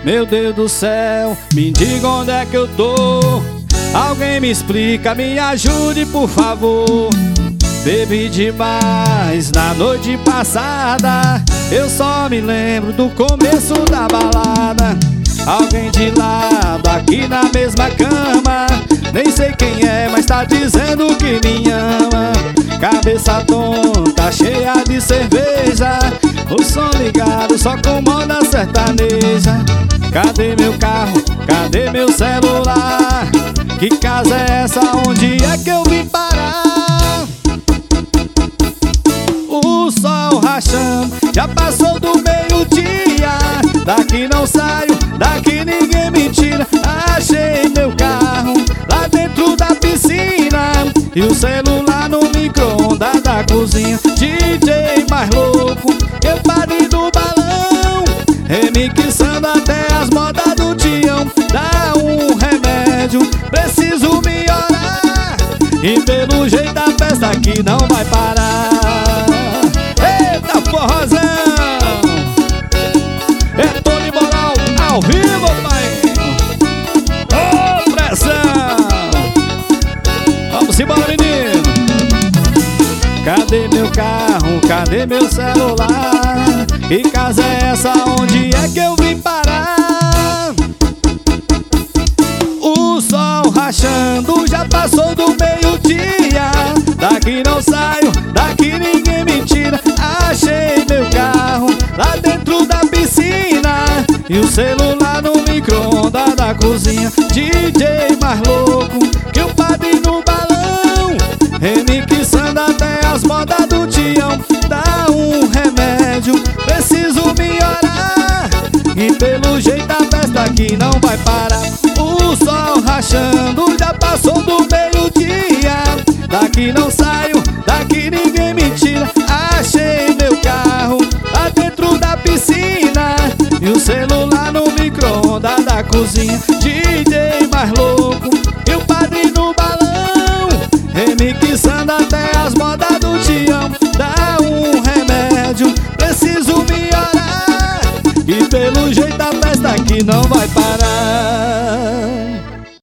Meu Deus do céu, me diga onde é que eu tô. Alguém me explica, me ajude por favor. Bebi demais na noite passada, eu só me lembro do começo da balada. Alguém de lado aqui na mesma cama, nem sei quem é, mas tá dizendo que me ama. Cabeça tonta, cheia de cerveja, o som ligado só com moda sertaneja. Cadê meu carro? Cadê meu celular? Que casa é essa? Onde é que eu vim parar? O sol rachando, já passou do meio-dia. Daqui não saio, daqui ninguém me tira. Achei meu carro lá dentro da piscina e o celular no micro-ondas da cozinha. DJ mais louco que o padre do balão, remixando até as modas do Tião. Dá um remédio, preciso melhorar, e pelo jeito a festa aqui não vai parar. Eita forrozão, é Tony Moral ao vivo, pai. Ô pressão, vamos embora, menino. Cadê meu carro? Cadê meu celular? Que casa é essa? Onde é que eu vim parar? O sol rachando, já passou do meio-dia. Daqui não saio, daqui ninguém me tira. Achei meu carro lá dentro da piscina e o celular no micro-ondas da cozinha. DJ mais louco que o padre no balão, remixando até as modas do Tião. Dá um remédio, preciso melhorar, e pelo jeito a festa aqui não vai parar. O sol rachando, já passou do meio-dia. Daqui não saio, daqui ninguém me tira. Achei meu carro lá dentro da piscina e o celular no micro-ondas da cozinha. DJ mais louco e o padre no balão, remixando até